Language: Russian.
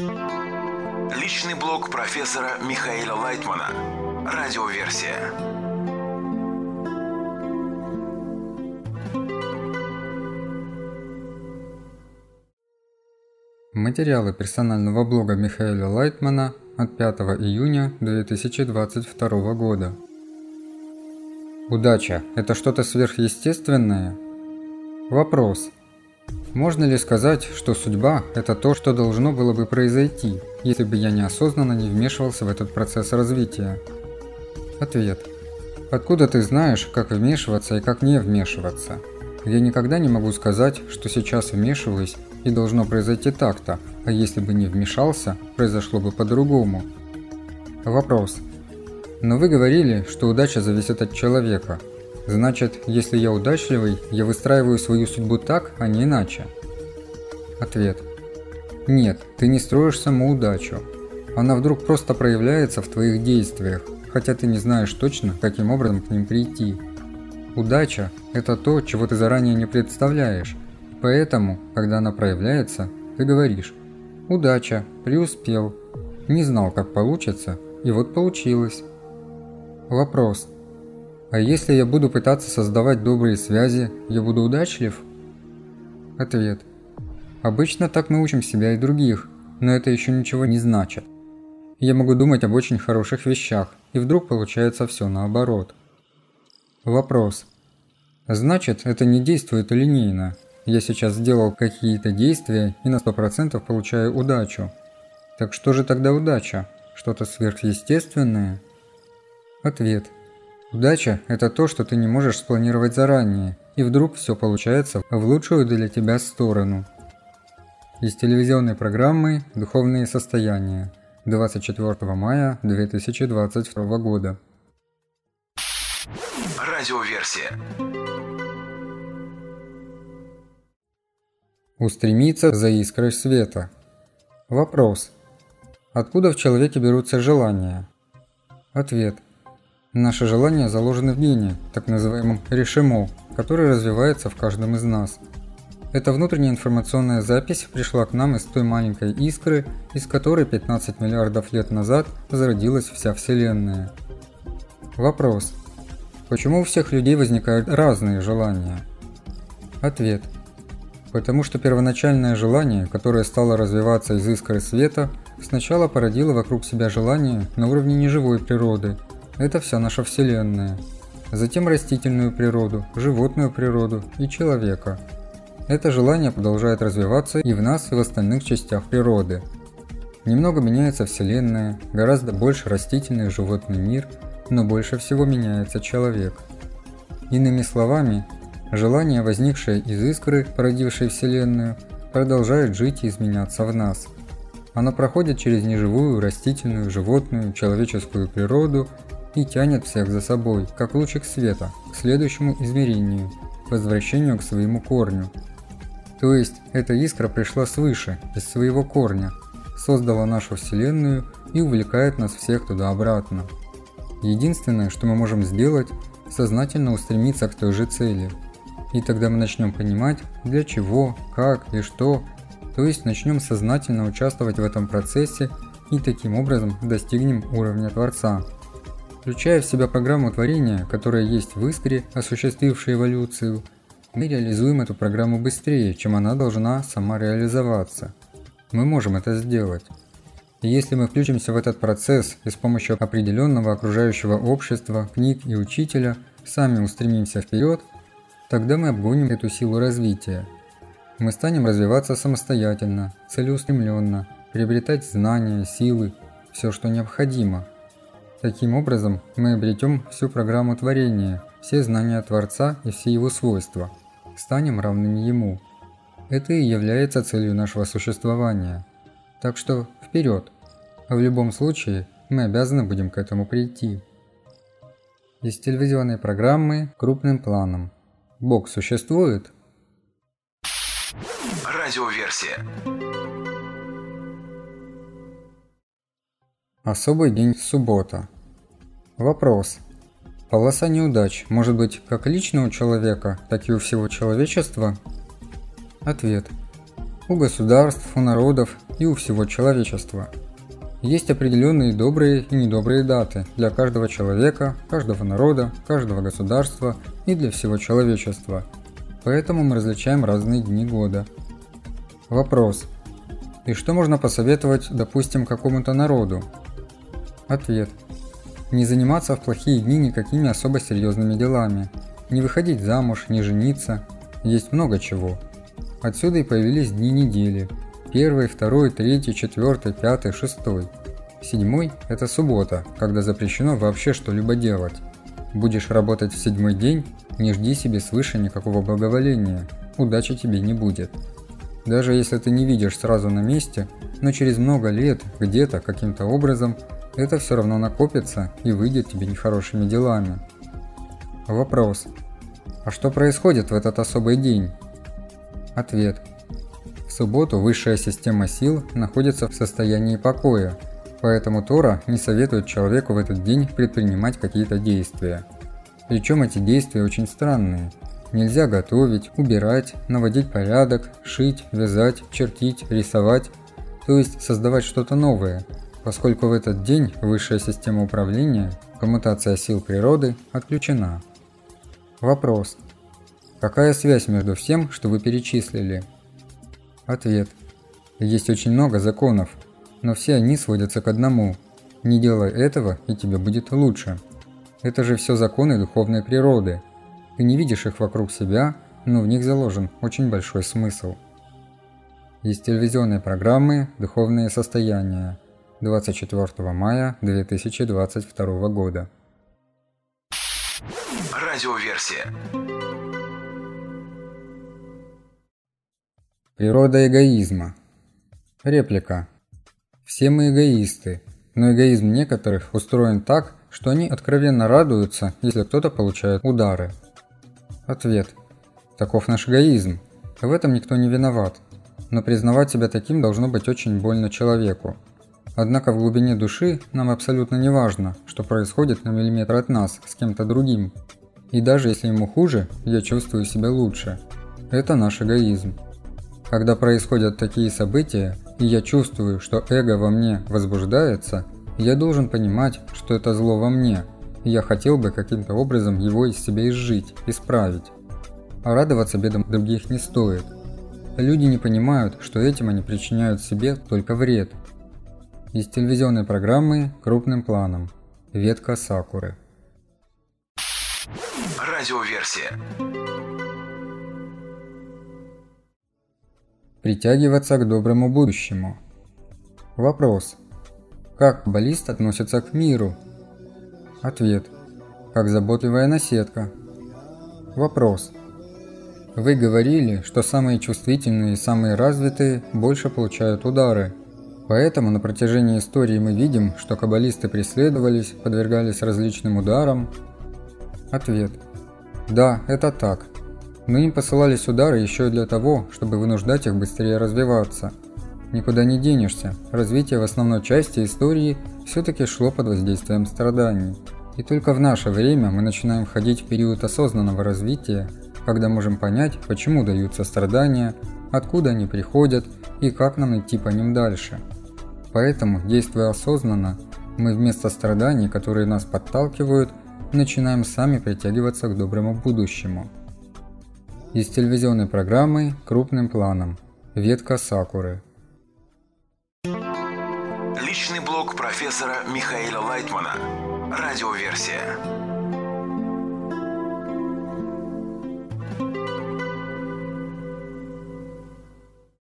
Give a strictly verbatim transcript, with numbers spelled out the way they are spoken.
Личный блог профессора Михаила Лайтмана. Радиоверсия. Материалы персонального блога Михаила Лайтмана от пятого июня две тысячи двадцать второго года. Удача – это что-то сверхъестественное? Вопрос. Можно ли сказать, что судьба – это то, что должно было бы произойти, если бы я неосознанно не вмешивался в этот процесс развития? Ответ. Откуда ты знаешь, как вмешиваться и как не вмешиваться? Я никогда не могу сказать, что сейчас вмешиваюсь и должно произойти так-то, а если бы не вмешался, произошло бы по-другому. Вопрос. Но вы говорили, что удача зависит от человека. Значит, если я удачливый, я выстраиваю свою судьбу так, а не иначе? Ответ. Нет, ты не строишь саму удачу. Она вдруг просто проявляется в твоих действиях, хотя ты не знаешь точно, каким образом к ним прийти. Удача – это то, чего ты заранее не представляешь. Поэтому, когда она проявляется, ты говоришь: «Удача, преуспел, не знал, как получится, и вот получилось». Вопрос. А если я буду пытаться создавать добрые связи, я буду удачлив? Ответ. Обычно так мы учим себя и других, но это еще ничего не значит. Я могу думать об очень хороших вещах, и вдруг получается все наоборот. Вопрос. Значит, это не действует линейно. Я сейчас сделал какие-то действия и на сто процентов получаю удачу. Так что же тогда удача? Что-то сверхъестественное? Ответ. Удача – это то, что ты не можешь спланировать заранее, и вдруг все получается в лучшую для тебя сторону. Из телевизионной программы «Духовные состояния» двадцать четвёртого мая две тысячи двадцать второго года. Радиоверсия. Устремиться за искрой света. Вопрос. Откуда в человеке берутся желания? Ответ. Наши желания заложены в гене, так называемом решимо, который развивается в каждом из нас. Эта внутренняя информационная запись пришла к нам из той маленькой искры, из которой пятнадцать миллиардов лет назад зародилась вся Вселенная. Вопрос. Почему у всех людей возникают разные желания? Ответ. Потому что первоначальное желание, которое стало развиваться из искры света, сначала породило вокруг себя желание на уровне неживой природы. Это вся наша Вселенная. Затем растительную природу, животную природу и человека. Это желание продолжает развиваться и в нас, и в остальных частях природы. Немного меняется Вселенная, гораздо больше растительный и животный мир, но больше всего меняется человек. Иными словами, желание, возникшее из искры, породившей Вселенную, продолжает жить и изменяться в нас. Оно проходит через неживую, растительную, животную, человеческую природу и тянет всех за собой, как лучик света, к следующему измерению, к возвращению к своему корню. То есть, эта искра пришла свыше, из своего корня, создала нашу Вселенную и увлекает нас всех туда-обратно. Единственное, что мы можем сделать, сознательно устремиться к той же цели. И тогда мы начнем понимать, для чего, как и что, то есть начнем сознательно участвовать в этом процессе и таким образом достигнем уровня Творца. Включая в себя программу творения, которая есть в искре, осуществившей эволюцию, мы реализуем эту программу быстрее, чем она должна сама реализоваться. Мы можем это сделать. И если мы включимся в этот процесс и с помощью определенного окружающего общества, книг и учителя сами устремимся вперед, тогда мы обгоним эту силу развития. Мы станем развиваться самостоятельно, целеустремленно, приобретать знания, силы, все, что необходимо. Таким образом, мы обретем всю программу творения, все знания Творца и все его свойства, станем равными Ему. Это и является целью нашего существования. Так что вперед! А в любом случае, мы обязаны будем к этому прийти. Из телевизионной программы «Крупным планом». Бог существует? Радиоверсия. Особый день суббота. Вопрос. Полоса неудач может быть как лично у человека, так и у всего человечества? Ответ. У государств, у народов и у всего человечества. Есть определенные добрые и недобрые даты для каждого человека, каждого народа, каждого государства и для всего человечества. Поэтому мы различаем разные дни года. Вопрос. И что можно посоветовать, допустим, какому-то народу? Ответ. Не заниматься в плохие дни никакими особо серьезными делами. Не выходить замуж, не жениться. Есть много чего. Отсюда и появились дни недели. Первый, второй, третий, четвертый, пятый, шестой. Седьмой – это суббота, когда запрещено вообще что-либо делать. Будешь работать в седьмой день, не жди себе свыше никакого благоволения, удачи тебе не будет. Даже если ты не видишь сразу на месте, но через много лет, где-то, каким-то образом, это все равно накопится и выйдет тебе нехорошими делами. Вопрос. А что происходит в этот особый день? Ответ. В субботу высшая система сил находится в состоянии покоя, поэтому Тора не советует человеку в этот день предпринимать какие-то действия. Причем эти действия очень странные. Нельзя готовить, убирать, наводить порядок, шить, вязать, чертить, рисовать, то есть создавать что-то новое, поскольку в этот день высшая система управления, коммутация сил природы, отключена. Вопрос. Какая связь между всем, что вы перечислили? Ответ. Есть очень много законов, но все они сводятся к одному. Не делай этого, и тебе будет лучше. Это же все законы духовной природы. Ты не видишь их вокруг себя, но в них заложен очень большой смысл. Из телевизионной программы «Духовные состояния» двадцать четвёртого мая две тысячи двадцать второго года. Радиоверсия. Природа эгоизма. Реплика. Все мы эгоисты, но эгоизм некоторых устроен так, что они откровенно радуются, если кто-то получает удары. Ответ. Таков наш эгоизм. В этом никто не виноват. Но признавать себя таким должно быть очень больно человеку. Однако в глубине души нам абсолютно не важно, что происходит на миллиметр от нас с кем-то другим. И даже если ему хуже, я чувствую себя лучше. Это наш эгоизм. Когда происходят такие события, и я чувствую, что эго во мне возбуждается, я должен понимать, что это зло во мне, и я хотел бы каким-то образом его из себя изжить, исправить. А радоваться бедам других не стоит. Люди не понимают, что этим они причиняют себе только вред. Из телевизионной программы «Крупным планом». Ветка сакуры. Радиоверсия. Притягиваться к доброму будущему. Вопрос. Как каббалист относится к миру? Ответ. Как заботливая наседка. Вопрос. Вы говорили, что самые чувствительные и самые развитые больше получают удары. Поэтому на протяжении истории мы видим, что каббалисты преследовались, подвергались различным ударам. Ответ. Да, это так. Но им посылались удары еще и для того, чтобы вынуждать их быстрее развиваться. Никуда не денешься, развитие в основной части истории все-таки шло под воздействием страданий. И только в наше время мы начинаем входить в период осознанного развития, когда можем понять, почему даются страдания, откуда они приходят и как нам идти по ним дальше. Поэтому, действуя осознанно, мы вместо страданий, которые нас подталкивают, начинаем сами притягиваться к доброму будущему. Из телевизионной программы «Крупным планом». Ветка сакуры. Личный блог профессора Михаила Лайтмана. Радиоверсия.